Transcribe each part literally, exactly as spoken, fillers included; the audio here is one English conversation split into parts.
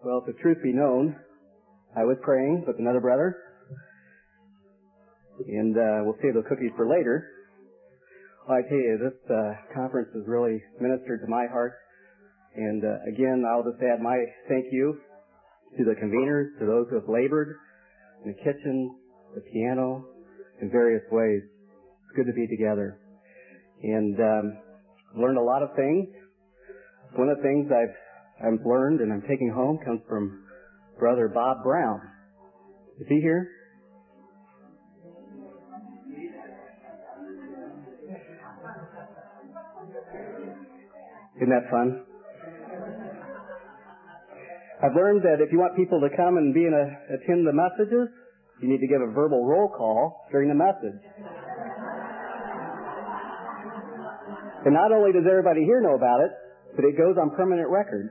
Well, if the truth be known, I was praying with another brother, and uh, we'll save the cookies for later. Well, I tell you, this uh, conference has really ministered to my heart, and uh, again, I'll just add my thank you to the conveners, to those who have labored in the kitchen, the piano, in various ways. It's good to be together. And um, learned a lot of things. One of the things I've I've learned and I'm taking home comes from Brother Bob Brown. Is he here? Isn't that fun? I've learned that if you want people to come and be in a, attend the messages, you need to give a verbal roll call during the message. And not only does everybody here know about it, but it goes on permanent record.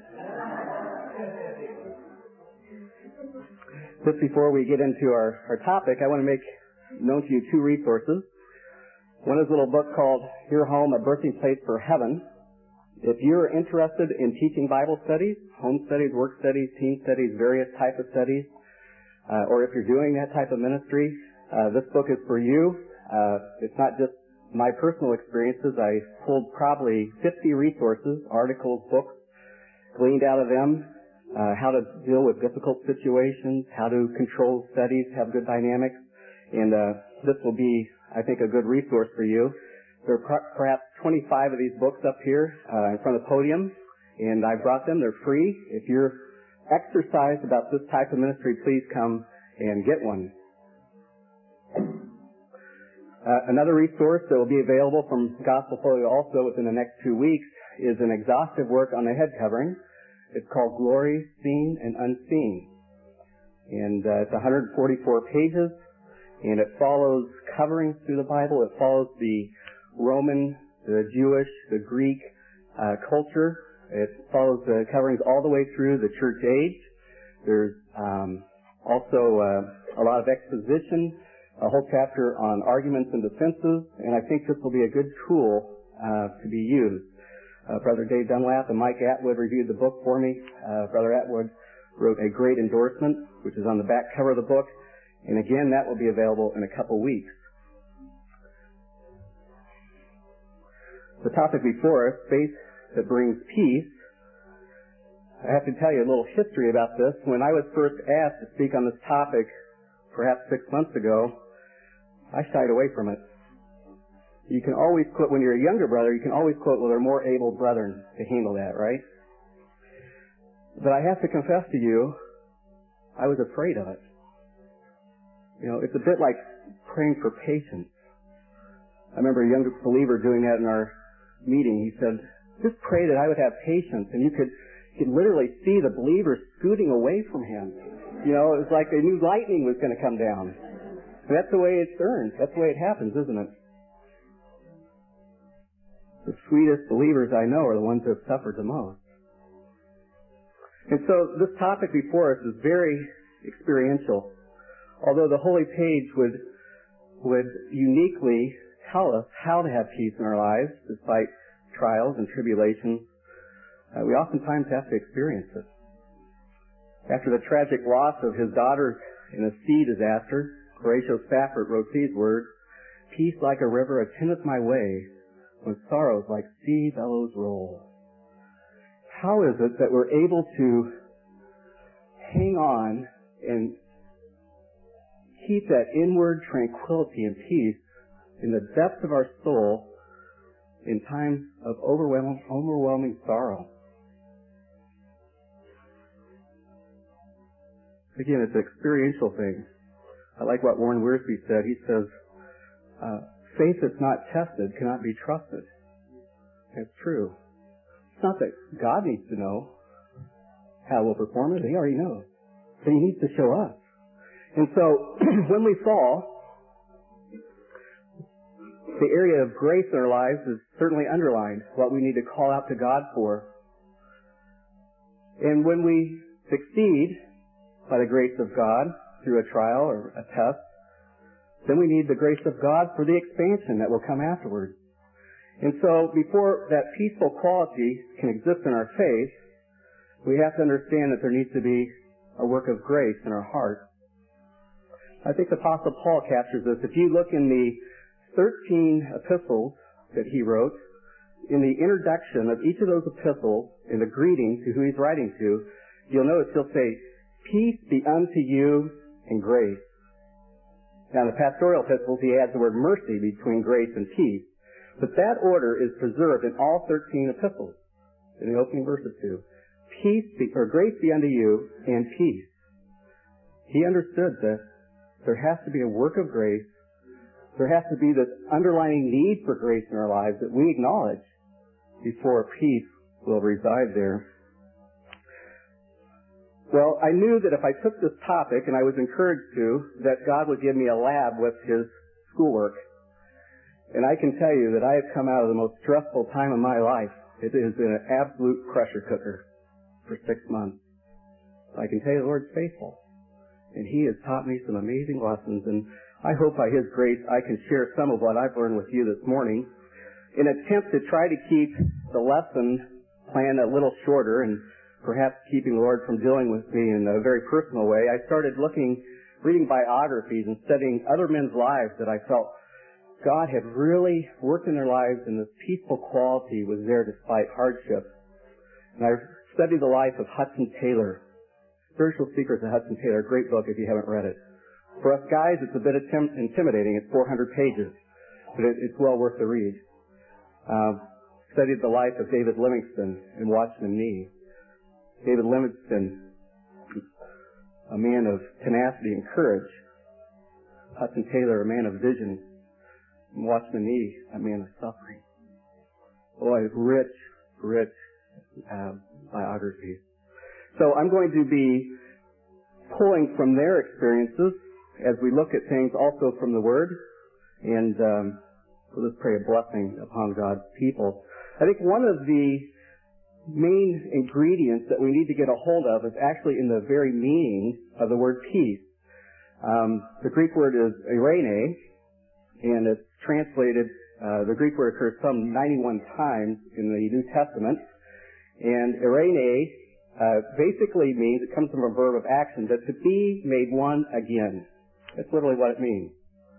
Just before we get into our, our topic, I want to make known to you two resources. One is a little book called Your Home, A Birthing Place for Heaven. If you're interested in teaching Bible studies, home studies, work studies, team studies, various types of studies, uh, or if you're doing that type of ministry, uh, this book is for you. Uh, it's not just my personal experiences. I pulled probably fifty resources, articles, books, gleaned out of them, uh, how to deal with difficult situations, how to control studies, have good dynamics, and uh, this will be, I think, a good resource for you. There are per- perhaps twenty-five of these books up here uh, in front of the podium, and I brought them. They're free. If you're exercised about this type of ministry, please come and get one. Uh, another resource that will be available from Gospel Folio also within the next two weeks is an exhaustive work on the head covering. It's called Glory, Seen and Unseen. And uh, it's one hundred forty-four pages, and it follows coverings through the Bible. It follows the Roman, the Jewish, the Greek uh, culture. It follows the coverings all the way through the church age. There's um, also uh, a lot of exposition, a whole chapter on arguments and defenses, and I think this will be a good tool uh, to be used. Uh, Brother Dave Dunlap and Mike Atwood reviewed the book for me. Uh, Brother Atwood wrote a great endorsement, which is on the back cover of the book, and again, that will be available in a couple weeks. The topic before us, faith that brings peace. I have to tell you a little history about this. When I was first asked to speak on this topic, perhaps six months ago, I shied away from it. You can always quote, when you're a younger brother, you can always quote, well, there are more able brethren to handle that, right? But I have to confess to you, I was afraid of it. You know, it's a bit like praying for patience. I remember a young believer doing that in our meeting. He said, just pray that I would have patience. And you could, you could literally see the believers scooting away from him. You know, it was like they knew lightning was going to come down. And that's the way it's earned. That's the way it happens, isn't it? The sweetest believers I know are the ones who have suffered the most. And so this topic before us is very experiential. Although the holy page would would uniquely tell us how to have peace in our lives despite trials and tribulations, uh, we oftentimes have to experience it. After the tragic loss of his daughters in a sea disaster, Horatio Spafford wrote these words, "Peace like a river attendeth my way, when sorrows like sea billows roll." How is it that we're able to hang on and keep that inward tranquility and peace in the depths of our soul in times of overwhelming, overwhelming sorrow? Again, it's an experiential thing. I like what Warren Wiersbe said. He says, uh, faith that's not tested cannot be trusted. That's true. It's not that God needs to know how we'll perform it. He already knows. But He needs to show us. And so, when we fall, the area of grace in our lives is certainly underlined, what we need to call out to God for. And when we succeed, by the grace of God, through a trial or a test, then we need the grace of God for the expansion that will come afterwards. And so, before that peaceful quality can exist in our faith, we have to understand that there needs to be a work of grace in our heart. I think the Apostle Paul captures this. If you look in the thirteen epistles that he wrote, in the introduction of each of those epistles, in the greeting to who he's writing to, you'll notice he'll say, "Peace be unto you and grace." Now in the pastoral epistles, he adds the word mercy between grace and peace. But that order is preserved in all thirteen epistles, in the opening verse or two. Peace be, or grace be unto you and peace. He understood that there has to be a work of grace. There has to be this underlying need for grace in our lives that we acknowledge before peace will reside there. Well, I knew that if I took this topic, and I was encouraged to, that God would give me a lab with His schoolwork. And I can tell you that I have come out of the most stressful time of my life. It has been an absolute pressure cooker for six months. I can tell you the Lord's faithful. And He has taught me some amazing lessons, and I hope by His grace I can share some of what I've learned with you this morning in an attempt to try to keep the lesson plan a little shorter and perhaps keeping the Lord from dealing with me in a very personal way. I started looking, reading biographies and studying other men's lives that I felt God had really worked in their lives, and this peaceful quality was there despite hardship. And I studied the life of Hudson Taylor, Spiritual Secrets of Hudson Taylor, a great book if you haven't read it. For us guys, it's a bit intim- intimidating. It's four hundred pages, but it, it's well worth the read. Uh, studied the life of David Livingstone and Watchman Nee. David Livingstone, a man of tenacity and courage. Hudson Taylor, a man of vision. And Watchman Nee, a man of suffering. Boy, rich, rich uh, biographies. So I'm going to be pulling from their experiences as we look at things also from the Word. And um, so let's pray a blessing upon God's people. I think one of the main ingredients that we need to get a hold of is actually in the very meaning of the word peace. Um, the Greek word is eirene, and it's translated, uh, the Greek word occurs some ninety-one times in the New Testament. And eirene uh, basically means, it comes from a verb of action, that to be made one again. That's literally what it means.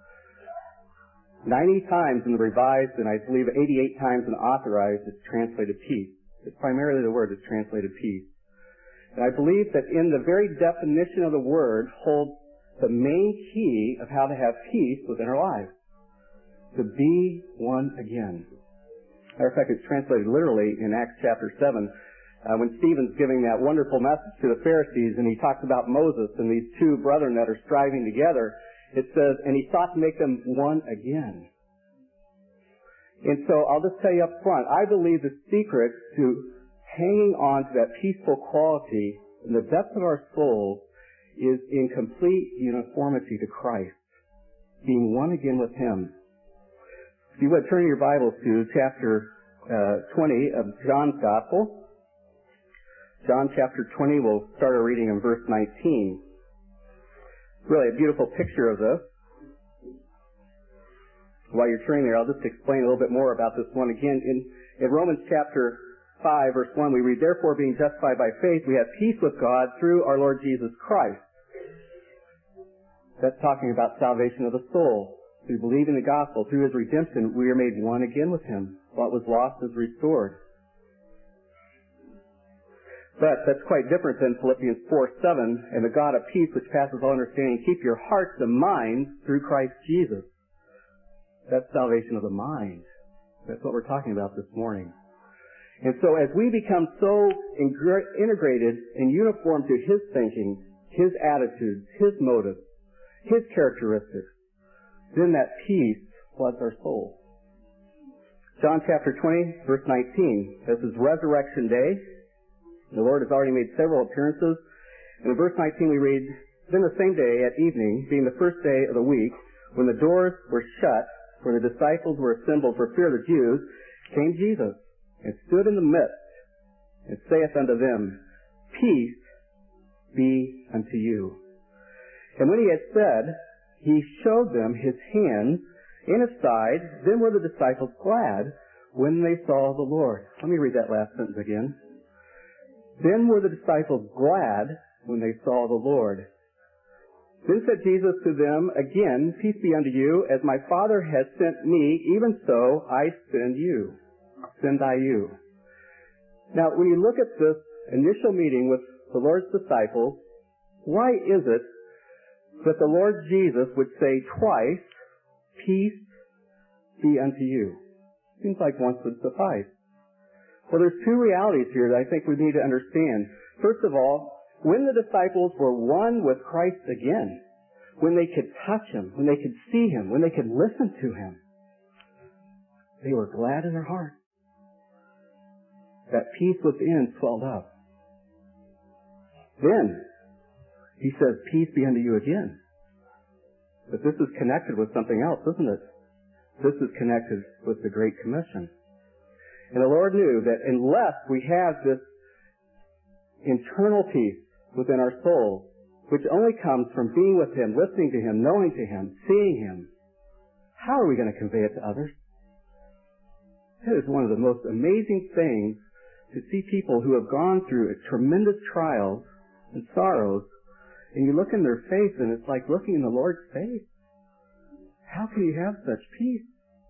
ninety times in the Revised, and I believe eighty-eight times in the Authorized, it's translated peace. It's primarily the word that's translated peace. And I believe that in the very definition of the word holds the main key of how to have peace within our lives. To be one again. Matter of fact, it's translated literally in Acts chapter seven, uh, when Stephen's giving that wonderful message to the Pharisees, and he talks about Moses and these two brethren that are striving together. It says, and he sought to make them one again. And so I'll just tell you up front, I believe the secret to hanging on to that peaceful quality in the depth of our souls is in complete uniformity to Christ, being one again with Him. If you would turn your Bibles to chapter uh, twenty of John's Gospel. John chapter twenty, we'll start our reading in verse nineteen. Really a beautiful picture of this. While you're turning there, I'll just explain a little bit more about this one again. In, in Romans chapter five, verse one, we read, "Therefore, being justified by faith, we have peace with God through our Lord Jesus Christ." That's talking about salvation of the soul. Through believing the gospel, through His redemption, we are made one again with Him. What was lost is restored. But that's quite different than Philippians four seven, "And the God of peace, which passes all understanding, keep your hearts and minds through Christ Jesus." That's salvation of the mind. That's what we're talking about this morning. And so as we become so integrated and uniform to His thinking, His attitudes, His motives, His characteristics, then that peace floods our soul. John chapter twenty, verse nineteen. This is Resurrection Day. The Lord has already made several appearances. And in verse nineteen we read, "Then the same day at evening, being the first day of the week, when the doors were shut, where the disciples were assembled for fear of the Jews, came Jesus, and stood in the midst, and saith unto them, Peace be unto you. And when he had said, he showed them his hands and his side. Then were the disciples glad when they saw the Lord." Let me read that last sentence again. Then were the disciples glad when they saw the Lord. Then said Jesus to them again, Peace be unto you, as my Father has sent me, even so I send you. Send I you. Now, when you look at this initial meeting with the Lord's disciples, why is it that the Lord Jesus would say twice, Peace be unto you? Seems like once would suffice. Well, there's two realities here that I think we need to understand. First of all, when the disciples were one with Christ again, when they could touch Him, when they could see Him, when they could listen to Him, they were glad in their heart. That peace within swelled up. Then, He says, Peace be unto you again. But this is connected with something else, isn't it? This is connected with the Great Commission. And the Lord knew that unless we have this internal peace within our soul, which only comes from being with Him, listening to Him, knowing to Him, seeing Him, how are we going to convey it to others? It is one of the most amazing things to see people who have gone through tremendous trials and sorrows, and you look in their face and it's like looking in the Lord's face. How can you have such peace?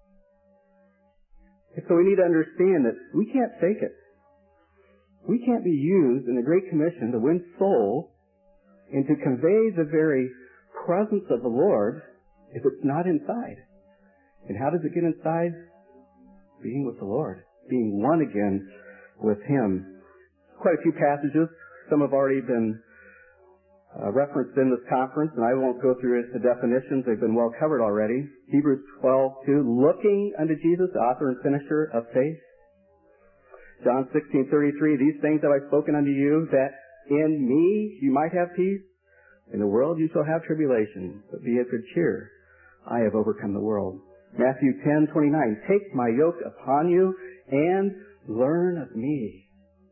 And so we need to understand that we can't fake it. We can't be used in the Great Commission to win souls and to convey the very presence of the Lord if it's not inside. And how does it get inside? Being with the Lord. Being one again with Him. Quite a few passages. Some have already been uh, referenced in this conference, and I won't go through the definitions. They've been well covered already. Hebrews twelve two, looking unto Jesus, the author and finisher of faith. John sixteen thirty-three, these things have I spoken unto you, that in me you might have peace. In the world you shall have tribulation, but be of good cheer. I have overcome the world. Matthew ten twenty-nine, take my yoke upon you and learn of me.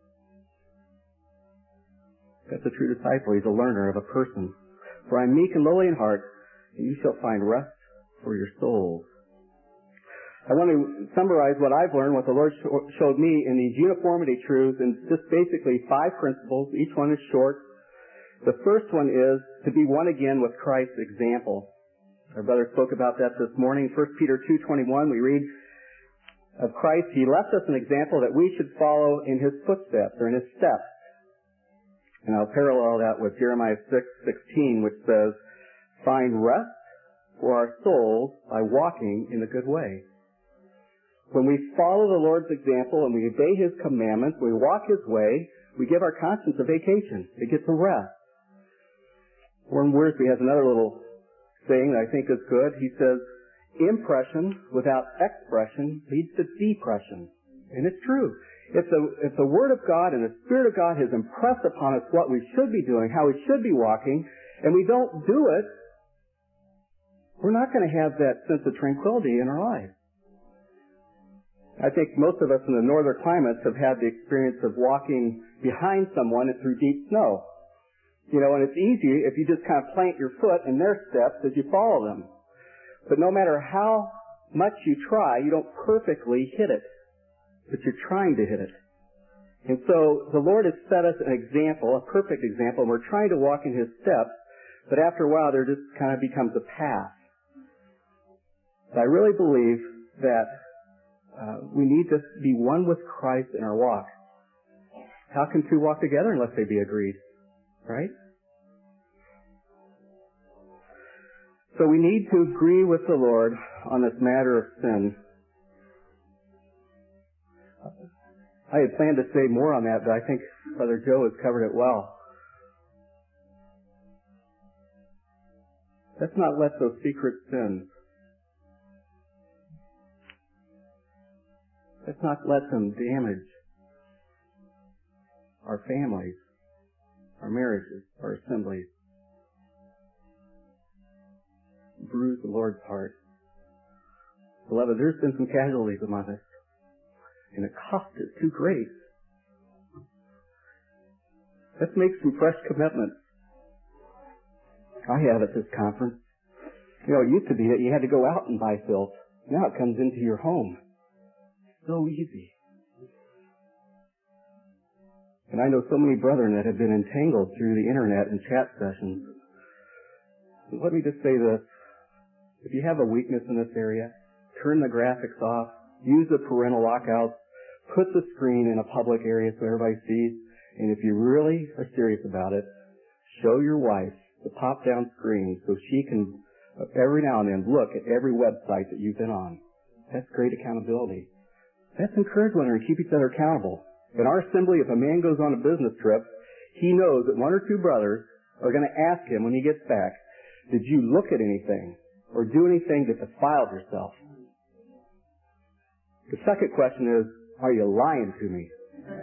That's a true disciple. He's a learner of a person. For I am meek and lowly in heart, and you shall find rest for your souls. I want to summarize what I've learned, what the Lord showed me in these uniformity truths, and just basically five principles. Each one is short. The first one is to be one again with Christ's example. Our brother spoke about that this morning. First Peter two twenty-one, we read of Christ, He left us an example that we should follow in His footsteps, or in His steps. And I'll parallel that with Jeremiah six sixteen, which says, find rest for our souls by walking in the good way. When we follow the Lord's example and we obey His commandments, we walk His way, we give our conscience a vacation. It gets a rest. Warren Wiersbe has another little saying that I think is good. He says, impression without expression leads to depression. And it's true. If the, if the Word of God and the Spirit of God has impressed upon us what we should be doing, how we should be walking, and we don't do it, we're not going to have that sense of tranquility in our lives. I think most of us in the northern climates have had the experience of walking behind someone through deep snow. You know, and it's easy if you just kind of plant your foot in their steps as you follow them. But no matter how much you try, you don't perfectly hit it. But you're trying to hit it. And so the Lord has set us an example, a perfect example, and we're trying to walk in His steps, but after a while there just kind of becomes a path. But I really believe that Uh, we need to be one with Christ in our walk. How can two walk together unless they be agreed? Right? So we need to agree with the Lord on this matter of sin. I had planned to say more on that, but I think Brother Joe has covered it well. Let's not let those secret sins, let's not let them damage our families, our marriages, our assemblies. Bruise the Lord's heart. Beloved, there's been some casualties among us, and the cost is too great. Let's make some fresh commitments. I have at this conference. You know, it used to be that you had to go out and buy filth. Now it comes into your home. So easy. And I know so many brethren that have been entangled through the internet and chat sessions. Let me just say this. If you have a weakness in this area, turn the graphics off, use the parental lockouts, put the screen in a public area so everybody sees, and if you really are serious about it, show your wife the pop-down screen so she can every now and then look at every website that you've been on. That's great accountability. That's encourage one another and keep each other accountable. In our assembly, if a man goes on a business trip, he knows that one or two brothers are going to ask him when he gets back, did you look at anything or do anything that defiled yourself? The second question is, are you lying to me?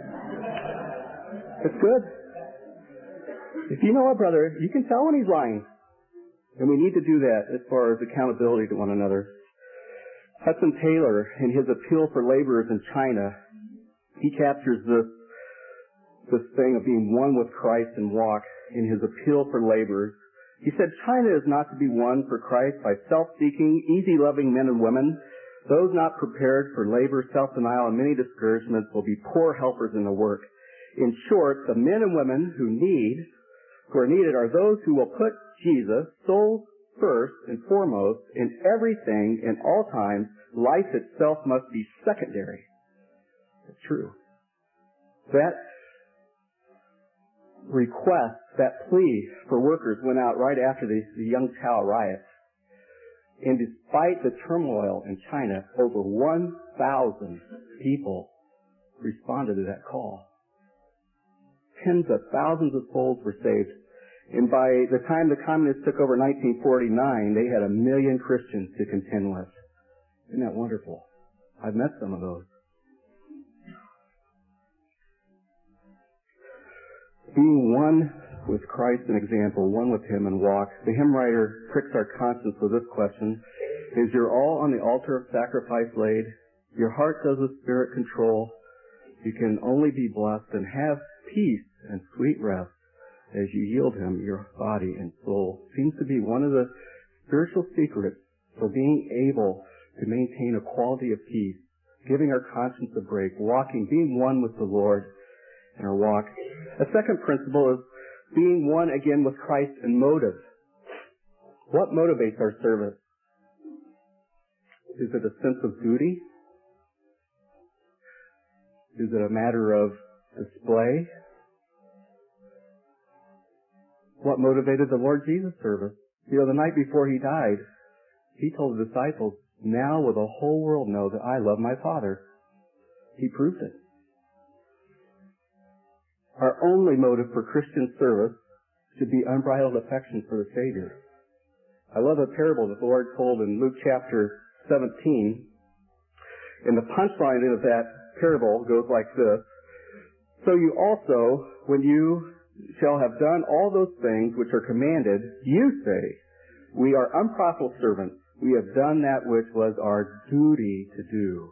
It's good. If you know a brother, you can tell when he's lying. And we need to do that as far as accountability to one another. Hudson Taylor, in his appeal for laborers in China, he captures this, this thing of being one with Christ and walk in his appeal for laborers. He said, China is not to be won for Christ by self-seeking, easy-loving men and women. Those not prepared for labor, self-denial, and many discouragements will be poor helpers in the work. In short, the men and women who need, who are needed are those who will put Jesus, soul first and foremost, in everything, in all times. Life itself must be secondary. It's true. That request, that plea for workers went out right after the, the Yangtao riots. And despite the turmoil in China, over one thousand people responded to that call. Tens of thousands of souls were saved. And by the time the communists took over in nineteen forty-nine, they had a million Christians to contend with. Isn't that wonderful? I've met some of those. Being one with Christ, an example, one with Him and walk. The hymn writer pricks our conscience with this question. Is your all on the altar of sacrifice laid? Your heart does the Spirit control? You can only be blessed and have peace and sweet rest as you yield Him your body and soul. Seems to be one of the spiritual secrets for being able to maintain a quality of peace, giving our conscience a break, walking, being one with the Lord in our walk. A second principle is being one again with Christ in motive. What motivates our service? Is it a sense of duty? Is it a matter of display? What motivated the Lord Jesus' service? You know, the night before He died, He told the disciples, now will the whole world know that I love my Father. He proved it. Our only motive for Christian service should be unbridled affection for the Savior. I love a parable that the Lord told in Luke chapter seventeen. And the punchline of that parable goes like this. So you also, when you shall have done all those things which are commanded, you say, we are unprofitable servants. We have done that which was our duty to do.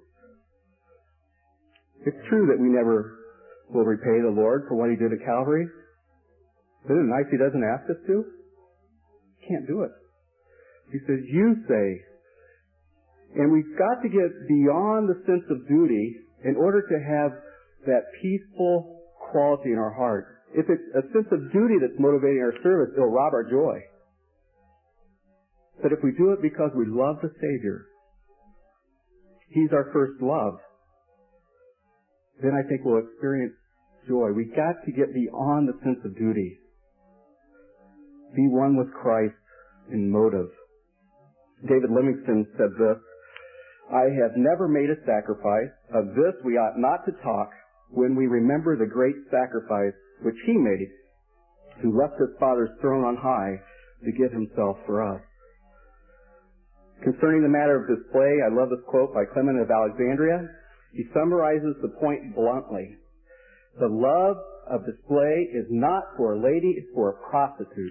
It's true that we never will repay the Lord for what He did at Calvary. Isn't it nice He doesn't ask us to? Can't do it. He says, you say. And we've got to get beyond the sense of duty in order to have that peaceful quality in our heart. If it's a sense of duty that's motivating our service, it'll rob our joy. But if we do it because we love the Savior, He's our first love, then I think we'll experience joy. We've got to get beyond the sense of duty. Be one with Christ in motive. David Livingstone said this, I have never made a sacrifice. Of this we ought not to talk when we remember the great sacrifice which He made, who left His Father's throne on high to give Himself for us. Concerning the matter of display, I love this quote by Clement of Alexandria. He summarizes the point bluntly. The love of display is not for a lady, it's for a prostitute.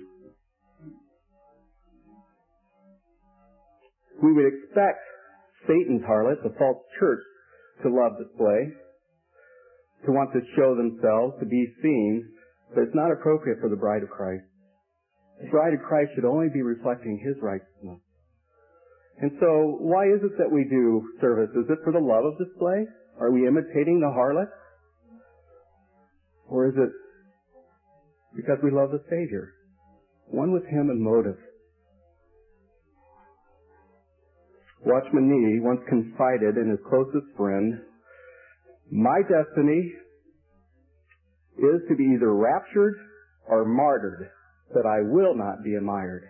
We would expect Satan's harlot, the false church, to love display, to want to show themselves, to be seen, but it's not appropriate for the bride of Christ. The bride of Christ should only be reflecting His righteousness. And so, why is it that we do service? Is it for the love of display? Are we imitating the harlot? Or is it because we love the Savior? One with Him in motive. Watchman Nee once confided in his closest friend, "My destiny is to be either raptured or martyred, but I will not be admired."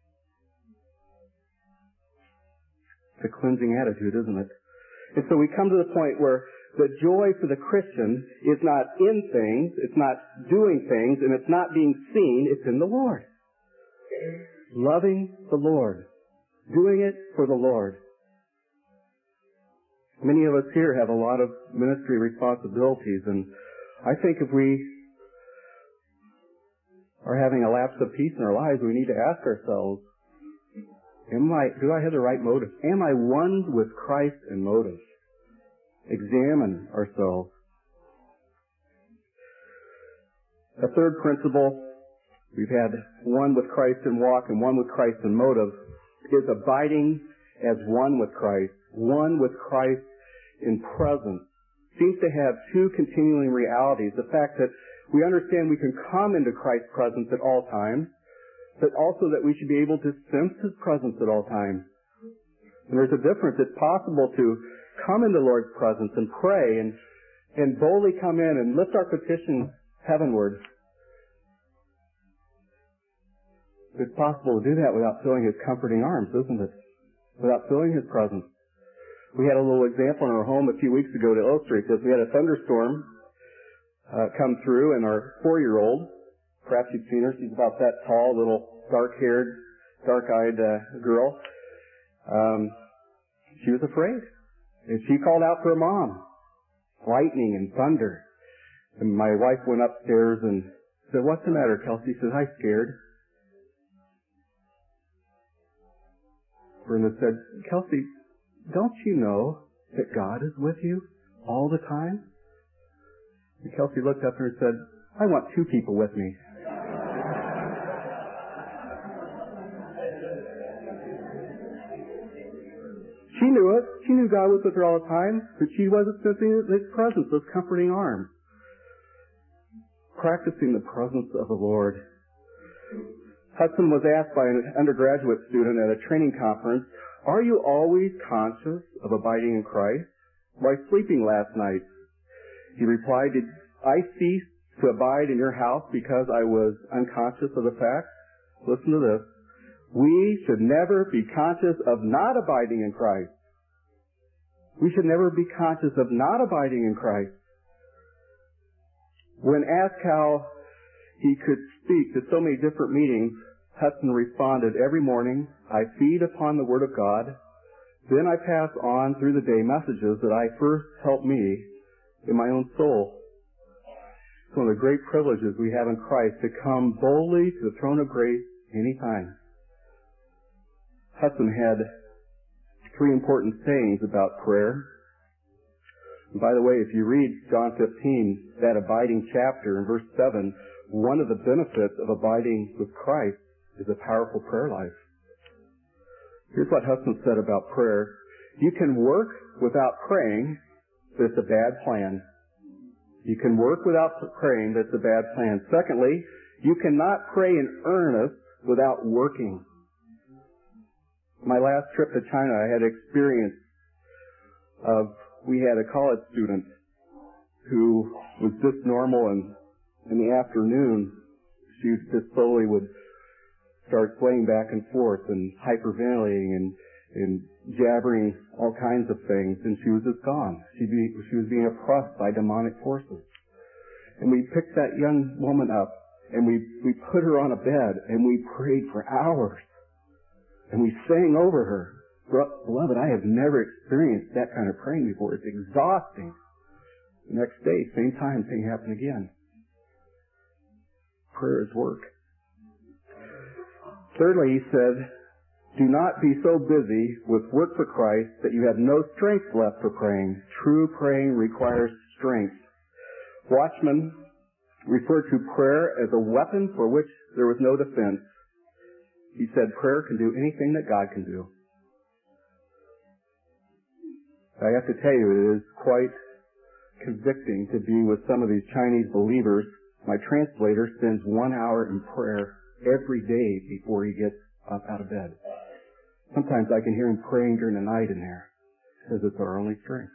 It's a cleansing attitude, isn't it? And so we come to the point where the joy for the Christian is not in things, it's not doing things, and it's not being seen, it's in the Lord. Loving the Lord. Doing it for the Lord. Many of us here have a lot of ministry responsibilities, and I think if we are having a lapse of peace in our lives, we need to ask ourselves, am I, do I have the right motive? Am I one with Christ in motive? Examine ourselves. A third principle, we've had one with Christ in walk and one with Christ in motive, is abiding as one with Christ. One with Christ in presence. Seems to have two continuing realities. The fact that we understand we can come into Christ's presence at all times, but also that we should be able to sense His presence at all times. And there's a difference. It's possible to come into the Lord's presence and pray and, and boldly come in and lift our petition heavenward. It's possible to do that without feeling His comforting arms, isn't it? Without feeling His presence. We had a little example in our home a few weeks ago to illustrate this. We had a thunderstorm uh, come through, and our four-year-old, perhaps you've seen her, she's about that tall, little dark-haired, dark-eyed uh, girl. Um, she was afraid. And she called out for her mom. Lightning and thunder. And my wife went upstairs and said, "What's the matter, Kelsey?" She said, "I'm scared." Brenda said, "Kelsey, don't you know that God is with you all the time?" And Kelsey looked up at her and said, "I want two people with me." She knew it. She knew God was with her all the time, but she wasn't sensing His presence, those comforting arms. Practicing the presence of the Lord. Hudson was asked by an undergraduate student at a training conference, "Are you always conscious of abiding in Christ? Why sleeping last night?" He replied, "Did I cease to abide in your house because I was unconscious of the fact?" Listen to this. We should never be conscious of not abiding in Christ. We should never be conscious of not abiding in Christ. When asked how he could speak to so many different meetings, Hudson responded, "Every morning I feed upon the Word of God, then I pass on through the day messages that I first help me in my own soul." It's one of the great privileges we have in Christ to come boldly to the throne of grace anytime. Hudson had three important sayings about prayer. And by the way, if you read John fifteen, that abiding chapter in verse seven, one of the benefits of abiding with Christ is a powerful prayer life. Here's what Hudson said about prayer. You can work without praying, but it's a bad plan. You can work without praying, but it's a bad plan. Secondly, you cannot pray in earnest without working. My last trip to China, I had experience of, we had a college student who was just normal, and in the afternoon, she just slowly would start swaying back and forth and hyperventilating and, and jabbering all kinds of things, and she was just gone. She, be, she was being oppressed by demonic forces. And we picked that young woman up, and we, we put her on a bed, and we prayed for hours. And we sang over her. Beloved, I have never experienced that kind of praying before. It's exhausting. The next day, same time, thing happened again. Prayer is work. Thirdly, he said, do not be so busy with work for Christ that you have no strength left for praying. True praying requires strength. Watchman referred to prayer as a weapon for which there was no defense. He said prayer can do anything that God can do. I have to tell you, it is quite convicting to be with some of these Chinese believers. My translator spends one hour in prayer every day before he gets up out of bed. Sometimes I can hear him praying during the night in there because it's our only strength.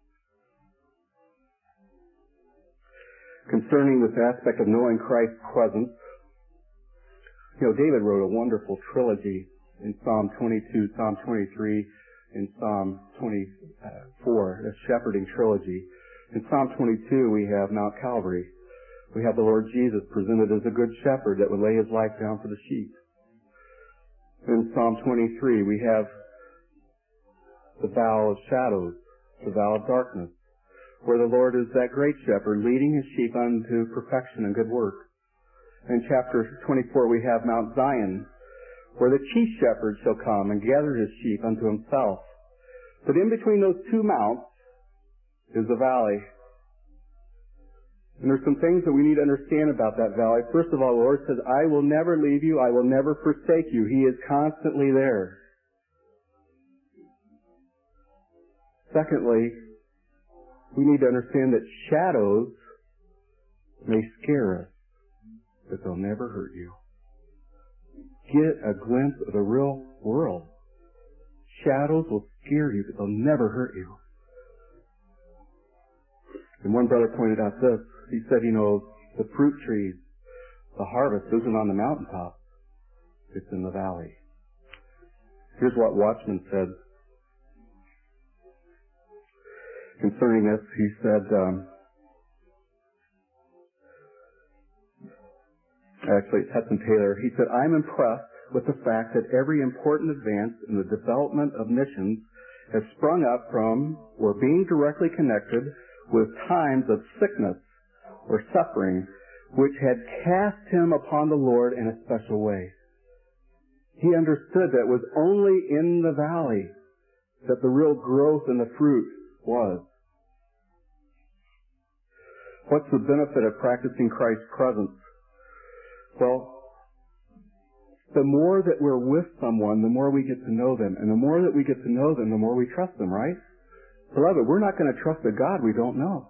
Concerning this aspect of knowing Christ's presence, you know, David wrote a wonderful trilogy in Psalm twenty-two, Psalm twenty-three, and Psalm twenty-four, a shepherding trilogy. In Psalm twenty-two, we have Mount Calvary. We have the Lord Jesus presented as a good shepherd that would lay his life down for the sheep. In Psalm twenty-three, we have the valley of shadows, the valley of darkness, where the Lord is that great shepherd leading his sheep unto perfection and good work. In chapter twenty-four, we have Mount Zion, where the chief shepherd shall come and gather his sheep unto himself. But in between those two mounts is the valley. And there's some things that we need to understand about that valley. First of all, the Lord says, I will never leave you, I will never forsake you. He is constantly there. Secondly, we need to understand that shadows may scare us, but they'll never hurt you. Get a glimpse of the real world. Shadows will scare you, but they'll never hurt you. And one brother pointed out this. He said, you know, the fruit trees, the harvest isn't on the mountaintop. It's in the valley. Here's what Watchman said concerning this. He said, um, actually, it's Hudson Taylor. He said, I'm impressed with the fact that every important advance in the development of missions has sprung up from or being directly connected with times of sickness or suffering which had cast him upon the Lord in a special way. He understood that it was only in the valley that the real growth in the fruit was. What's the benefit of practicing Christ's presence? Well, the more that we're with someone, the more we get to know them. And the more that we get to know them, the more we trust them, right? Beloved, we're not going to trust a God we don't know.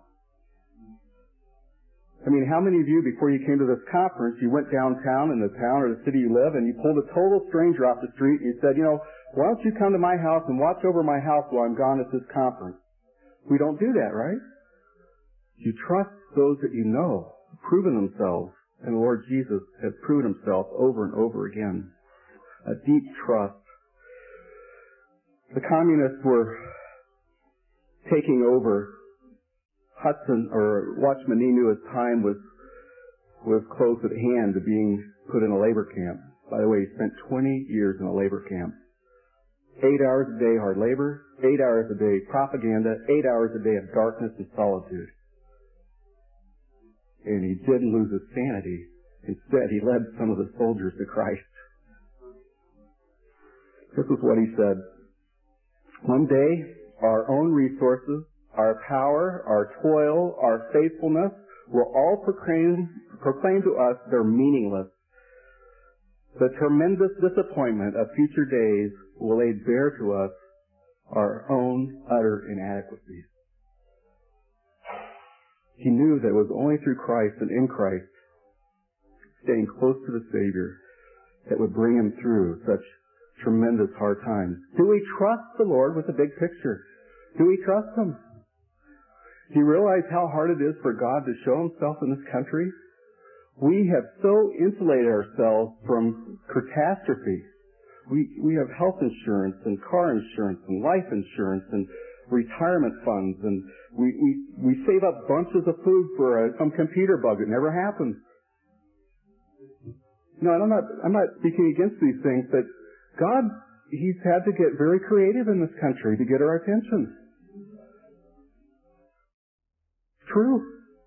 I mean, how many of you, before you came to this conference, you went downtown in the town or the city you live, and you pulled a total stranger off the street, and you said, you know, why don't you come to my house and watch over my house while I'm gone at this conference? We don't do that, right? You trust those that you know, proven themselves, and the Lord Jesus has proven himself over and over again. A deep trust. The communists were taking over. Hudson, or Watchman Nee, knew his time was was close at hand to being put in a labor camp. By the way, he spent twenty years in a labor camp. Eight hours a day hard labor, eight hours a day propaganda, eight hours a day of darkness and solitude. And he didn't lose his sanity. Instead, he led some of the soldiers to Christ. This is what he said. One day, our own resources, our power, our toil, our faithfulness will all proclaim, proclaim to us they're meaningless. The tremendous disappointment of future days will lay bare to us our own utter inadequacies. He knew that it was only through Christ and in Christ, staying close to the Savior, that would bring him through such tremendous hard times. Do we trust the Lord with the big picture? Do we trust him? Do you realize how hard it is for God to show himself in this country? We have so insulated ourselves from catastrophe. We we have health insurance and car insurance and life insurance and retirement funds, and we we, we save up bunches of food for a, some computer bug that never happens. No, and I'm not I'm not speaking against these things, but God, he's had to get very creative in this country to get our attention. True.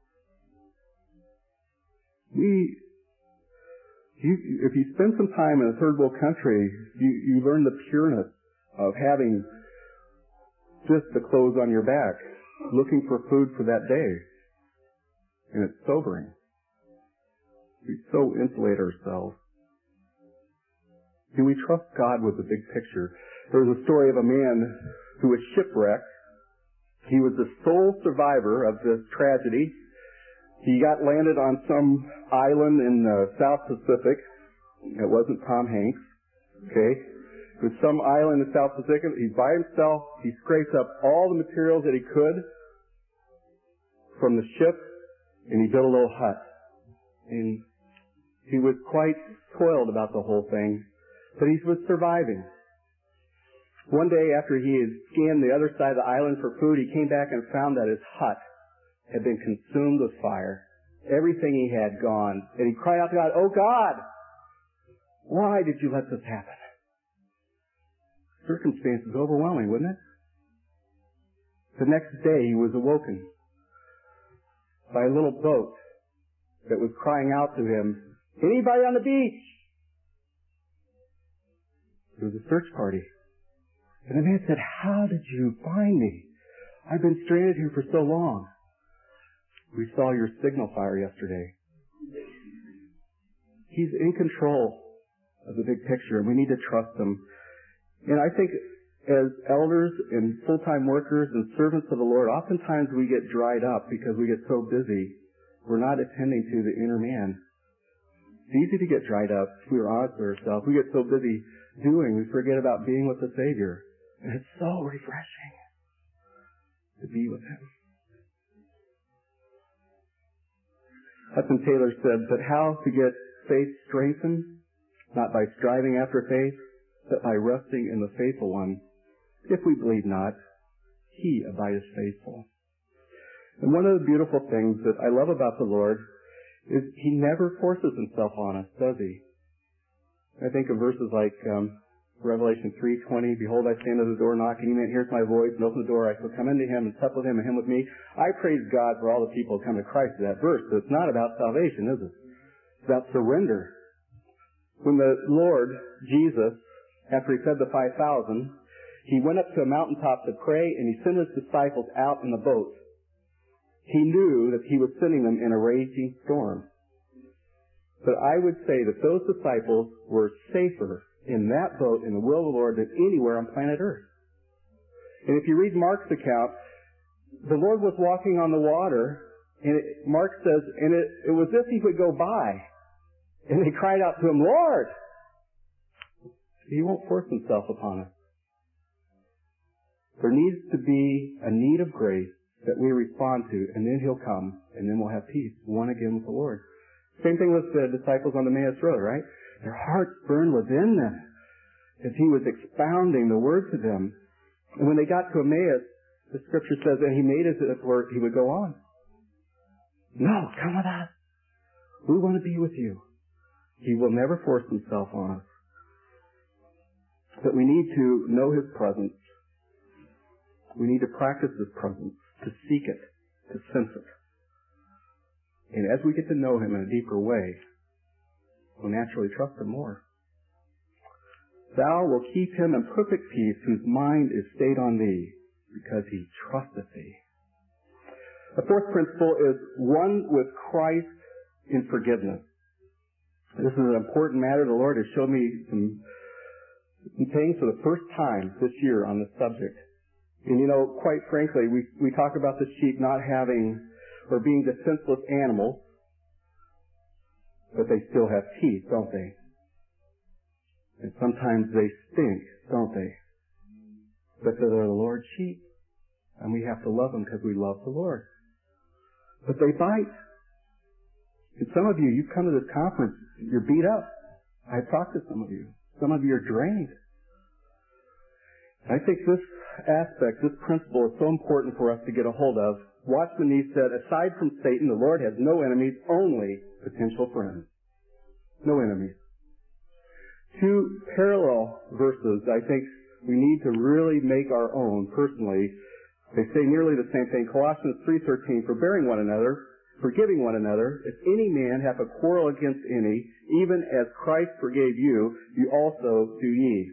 We, you, if you spend some time in a third world country, you, you learn the pureness of having just the clothes on your back, looking for food for that day. And it's sobering. We so insulate ourselves. Do we trust God with the big picture? There was a story of a man who was shipwrecked, He was the sole survivor of this tragedy. He got landed on some island in the South Pacific. It wasn't Tom Hanks. Okay? It was some island in the South Pacific. He's by himself. He scrapes up all the materials that he could from the ship, and he built a little hut. And he was quite toiled about the whole thing, but he was surviving. One day after he had scanned the other side of the island for food, he came back and found that his hut had been consumed with fire. Everything he had gone. And he cried out to God, "Oh God, why did you let this happen?" Circumstances overwhelming, wouldn't it? The next day he was awoken by a little boat that was crying out to him, "Anybody on the beach?" It was a search party. And the man said, "How did you find me? I've been stranded here for so long." "We saw your signal fire yesterday." He's in control of the big picture, and we need to trust him. And I think as elders and full-time workers and servants of the Lord, oftentimes we get dried up because we get so busy. We're not attending to the inner man. It's easy to get dried up if we are honest with ourselves. We get so busy doing, we forget about being with the Savior. And it's so refreshing to be with Him. Hudson Taylor said, "But how to get faith strengthened? Not by striving after faith, but by resting in the faithful one. If we believe not, He abideth faithful." And one of the beautiful things that I love about the Lord is He never forces Himself on us, does He? I think of verses like um, Revelation three twenty, "Behold, I stand at the door and knock, and any man hears my voice and open the door, I shall come into him and sup with him and him with me." I praise God for all the people who come to Christ in that verse, but it's not about salvation, is it? It's about surrender. When the Lord, Jesus, after He fed the five thousand, He went up to a mountaintop to pray, and He sent His disciples out in the boat. He knew that He was sending them in a raging storm. But I would say that those disciples were safer in that boat in the will of the Lord than anywhere on planet Earth. And if you read Mark's account, the Lord was walking on the water, and it, Mark says, and it, it was as if He would go by. And they cried out to Him, "Lord!" He won't force Himself upon us. There needs to be a need of grace that we respond to, and then He'll come, and then we'll have peace, one again with the Lord. Same thing with the disciples on the Emmaus Road, right? Their hearts burned within them as He was expounding the Word to them. And when they got to Emmaus, the Scripture says that He made it as where He would go on. "No, come with us. We want to be with you." He will never force Himself on us. But we need to know His presence. We need to practice His presence, to seek it, to sense it. And as we get to know Him in a deeper way, we'll naturally trust Him more. "Thou wilt keep him in perfect peace, whose mind is stayed on Thee, because he trusteth Thee." The fourth principle is one with Christ in forgiveness. This is an important matter. The Lord has shown me some, some things for the first time this year on this subject. And you know, quite frankly, we, we talk about the sheep not having or being defenseless animals, but they still have teeth, don't they? And sometimes they stink, don't they? But they're the Lord's sheep, and we have to love them because we love the Lord. But they bite. And some of you, you've come to this conference, you're beat up. I've talked to some of you. Some of you are drained. I think this aspect, this principle is so important for us to get a hold of. Watchman Nee said, "Aside from Satan, the Lord has no enemies, only potential friends." No enemies. Two parallel verses I think we need to really make our own personally. They say nearly the same thing. Colossians three thirteen, "Forbearing one another, forgiving one another, if any man hath a quarrel against any, even as Christ forgave you, you also do ye."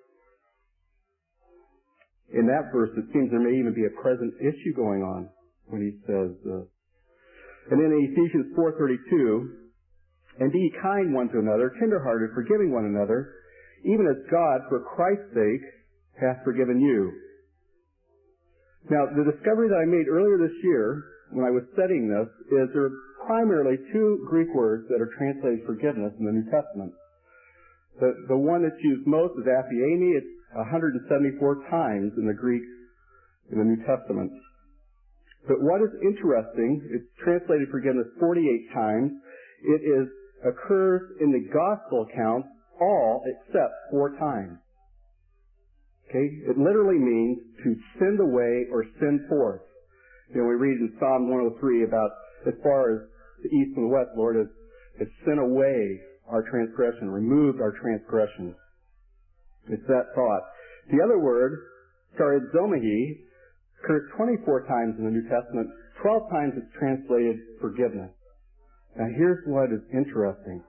In that verse, it seems there may even be a present issue going on when he says, uh, and then in Ephesians four thirty-two, "And be ye kind one to another, tenderhearted, forgiving one another, even as God, for Christ's sake, hath forgiven you." Now, the discovery that I made earlier this year when I was studying this is there are primarily two Greek words that are translated forgiveness in the New Testament. The, the one that's used most is aphiemi. It's one hundred seventy-four times in the Greek in the New Testament. But what is interesting, it's translated forgiveness forty-eight times. It is occurs in the gospel accounts all except four times. Okay? It literally means to send away or send forth. You know, we read in Psalm one oh three about as far as the east and the west, Lord has, has sent away our transgression, removed our transgression. It's that thought. The other word, charizomai, occurs twenty-four times in the New Testament. twelve times it's translated forgiveness. Now here's what is interesting.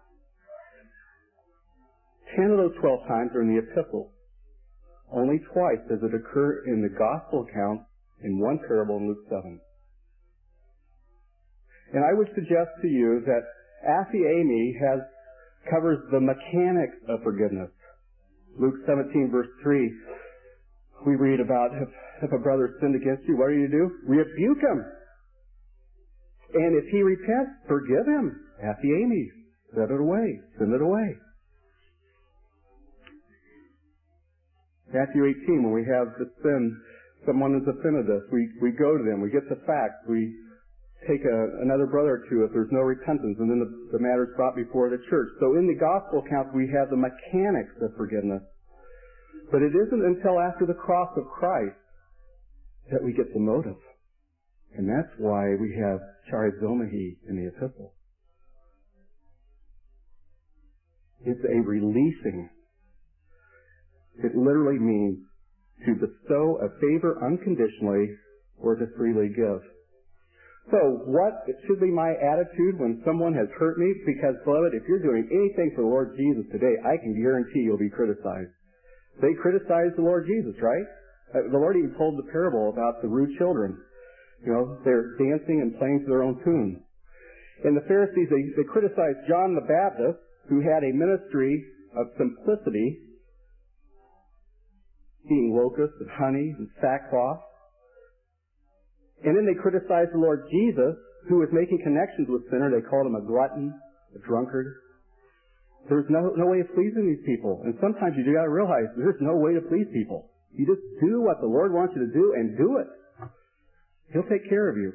Ten of those twelve times are in the epistles. Only twice does it occur in the gospel account in one parable in Luke seven. And I would suggest to you that aphiemi has covers the mechanics of forgiveness. Luke seventeen verse three, we read about if, if a brother sinned against you, what do you do? Rebuke him. And if he repents, forgive him. Aphiemi. Set it away. Send it away. Matthew eighteen, when we have the sin, someone has offended us, we, we go to them, we get the facts, we take a, another brother or two if there's no repentance, and then the, the matter is brought before the church. So in the gospel accounts, we have the mechanics of forgiveness. But it isn't until after the cross of Christ that we get the motive. And that's why we have charizomai in the epistle. It's a releasing. It literally means to bestow a favor unconditionally or to freely give. So what should be my attitude when someone has hurt me? Because, beloved, if you're doing anything for the Lord Jesus today, I can guarantee you'll be criticized. They criticized the Lord Jesus, right? Uh, the Lord even told the parable about the rude children. You know, they're dancing and playing to their own tune. And the Pharisees, they, they criticized John the Baptist, who had a ministry of simplicity, eating locusts and honey and sackcloth. And then they criticized the Lord Jesus, who was making connections with sinners. They called him a glutton, a drunkard. There's no, no way of pleasing these people. And sometimes you got to realize there's no way to please people. You just do what the Lord wants you to do and do it. He'll take care of you.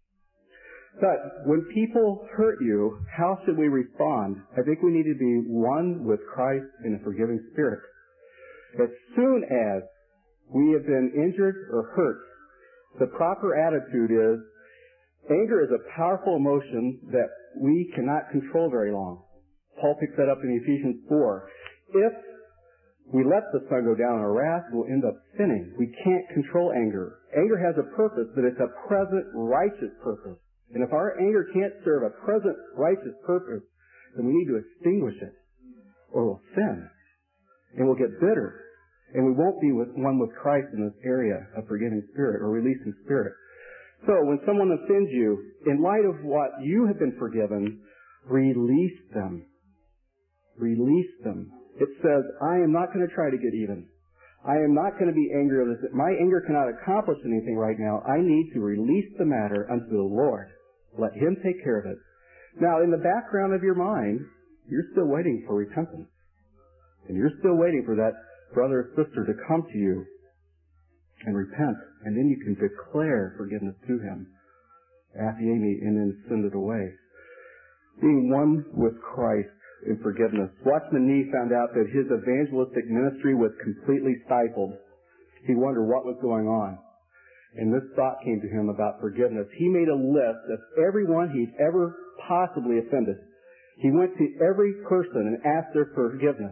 But when people hurt you, how should we respond? I think we need to be one with Christ in a forgiving spirit. As soon as we have been injured or hurt, the proper attitude is, anger is a powerful emotion that we cannot control very long. Paul picks that up in Ephesians four. If we let the sun go down in our wrath, we'll end up sinning. We can't control anger. Anger has a purpose, but it's a present righteous purpose. And if our anger can't serve a present righteous purpose, then we need to extinguish it, or we'll sin. And we'll get bitter. And we won't be with one with Christ in this area of forgiving spirit or releasing spirit. So when someone offends you, in light of what you have been forgiven, release them. Release them. It says, I am not going to try to get even. I am not going to be angry over this. My anger cannot accomplish anything right now. I need to release the matter unto the Lord. Let Him take care of it. Now, in the background of your mind, you're still waiting for repentance. And you're still waiting for that brother or sister to come to you and repent, and then you can declare forgiveness to him, aphiemi, and then send it away. Being one with Christ in forgiveness. Watchman Nee found out that his evangelistic ministry was completely stifled. He wondered what was going on. And this thought came to him about forgiveness. He made a list of everyone he'd ever possibly offended. He went to every person and asked their forgiveness.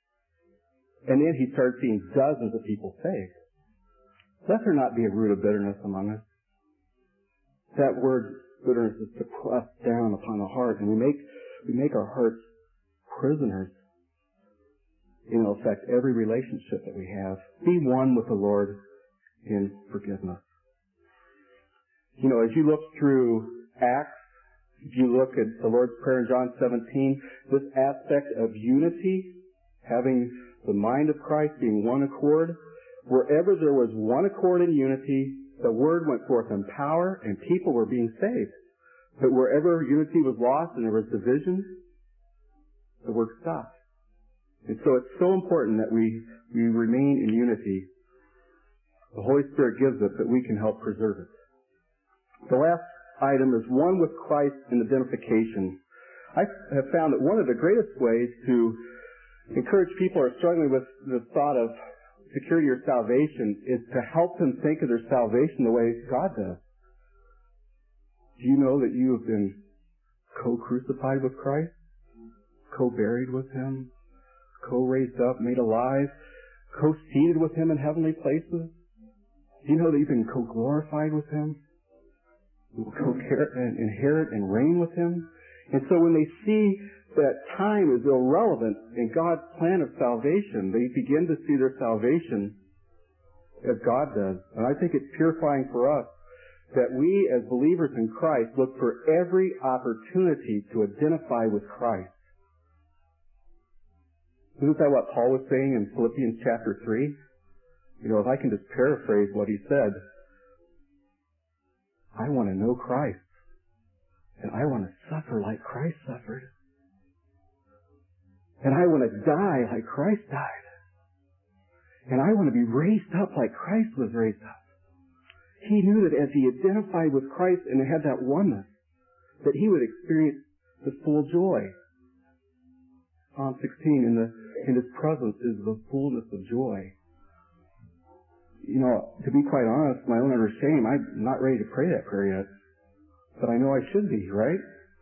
And then he started seeing dozens of people saved. Let there not be a root of bitterness among us. That word bitterness is to press down upon the heart, and we make we make our hearts prisoners. It will affect every relationship that we have. Be one with the Lord in forgiveness. You know, as you look through Acts, if you look at the Lord's Prayer in John seventeen, this aspect of unity, having the mind of Christ, being one accord. Wherever there was one accord and unity, the word went forth in power, and people were being saved. But wherever unity was lost and there was division, the work stopped. And so it's so important that we, we remain in unity. The Holy Spirit gives it, that we can help preserve it. The last item is one with Christ in identification. I have found that one of the greatest ways to encourage people who are struggling with the thought of security or salvation is to help them think of their salvation the way God does. Do you know that you have been co-crucified with Christ? Co-buried with Him? Co-raised up, made alive? Co-seated with Him in heavenly places? Do you know that you've been co-glorified with Him? Co-inherit and reign with Him? And so when they see that time is irrelevant in God's plan of salvation, they begin to see their salvation as God does. And I think it's purifying for us that we as believers in Christ look for every opportunity to identify with Christ. Isn't that what Paul was saying in Philippians chapter three? You know, if I can just paraphrase what he said, I want to know Christ. And I want to suffer like Christ suffered. And I want to die like Christ died. And I want to be raised up like Christ was raised up. He knew that as he identified with Christ and had that oneness, that he would experience the full joy. Psalm sixteen, in, the, in His presence is the fullness of joy. You know, to be quite honest, my own utter shame, I'm not ready to pray that prayer yet. But I know I should be, right?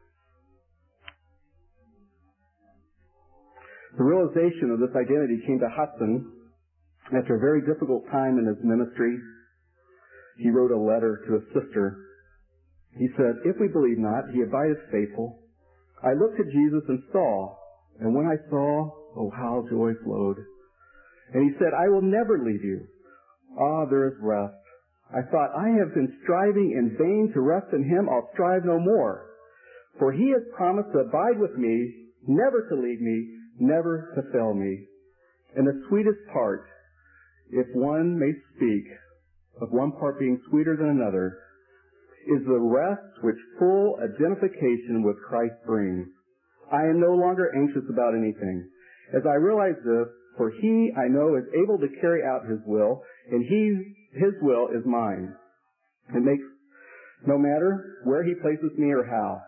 The realization of this identity came to Hudson after a very difficult time in his ministry. He wrote a letter to his sister. He said, "If we believe not, He abides faithful. I looked at Jesus and saw, and when I saw, oh, how joy flowed. And He said, I will never leave you. Ah, there is rest. I thought, I have been striving in vain to rest in Him. I'll strive no more. For He has promised to abide with me, never to leave me, never to fail me. And the sweetest part, if one may speak of one part being sweeter than another, is the rest which full identification with Christ brings. I am no longer anxious about anything. As I realize this, for He, I know, is able to carry out His will, and He, His will is mine. It makes no matter where He places me or how.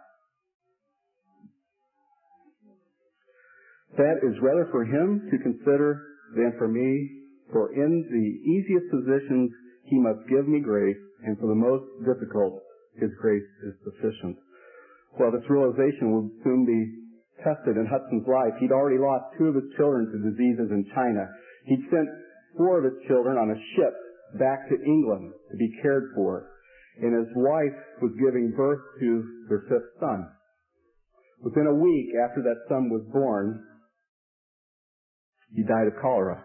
That is rather for Him to consider than for me, for in the easiest positions He must give me grace, and for the most difficult, His grace is sufficient." Well, this realization will soon be tested in Hudson's life. He'd already lost two of his children to diseases in China. He'd sent four of his children on a ship back to England to be cared for. And his wife was giving birth to their fifth son. Within a week after that son was born, he died of cholera.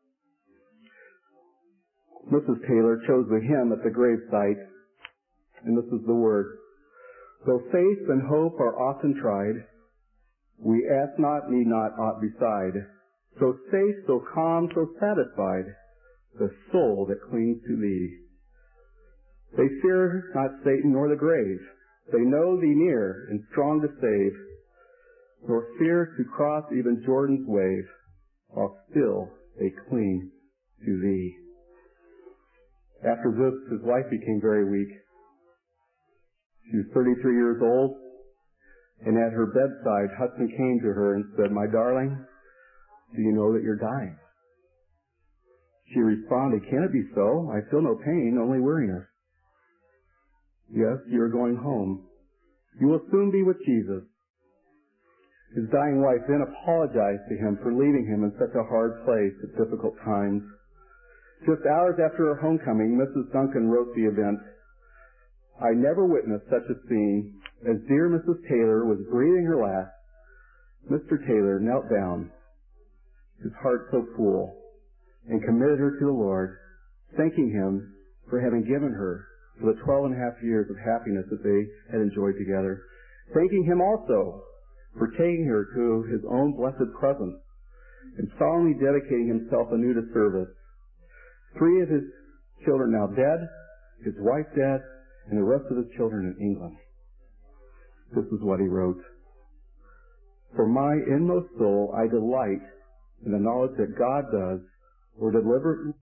Missus Taylor chose the hymn at the gravesite, and this is the word. Though faith and hope are often tried, we ask not, need not, aught beside. So safe, so calm, so satisfied, the soul that clings to Thee. They fear not Satan nor the grave. They know Thee near and strong to save, nor fear to cross even Jordan's wave, while still they cling to Thee. After this, his wife became very weak. She was thirty-three years old, and at her bedside, Hudson came to her and said, "My darling, do you know that you're dying?" She responded, "Can it be so? I feel no pain, only weariness." "Yes, you are going home. You will soon be with Jesus." His dying wife then apologized to him for leaving him in such a hard place at difficult times. Just hours after her homecoming, Missus Duncan wrote the event. "I never witnessed such a scene. As dear Missus Taylor was breathing her last, Mister Taylor knelt down, his heart so full, and committed her to the Lord, thanking Him for having given her for the twelve and a half years of happiness that they had enjoyed together, thanking Him also for taking her to His own blessed presence, and solemnly dedicating Himself anew to service. Three of his children now dead, his wife dead, and the rest of his children in England. This is what he wrote. For my inmost soul I delight in the knowledge that God does, or deliberately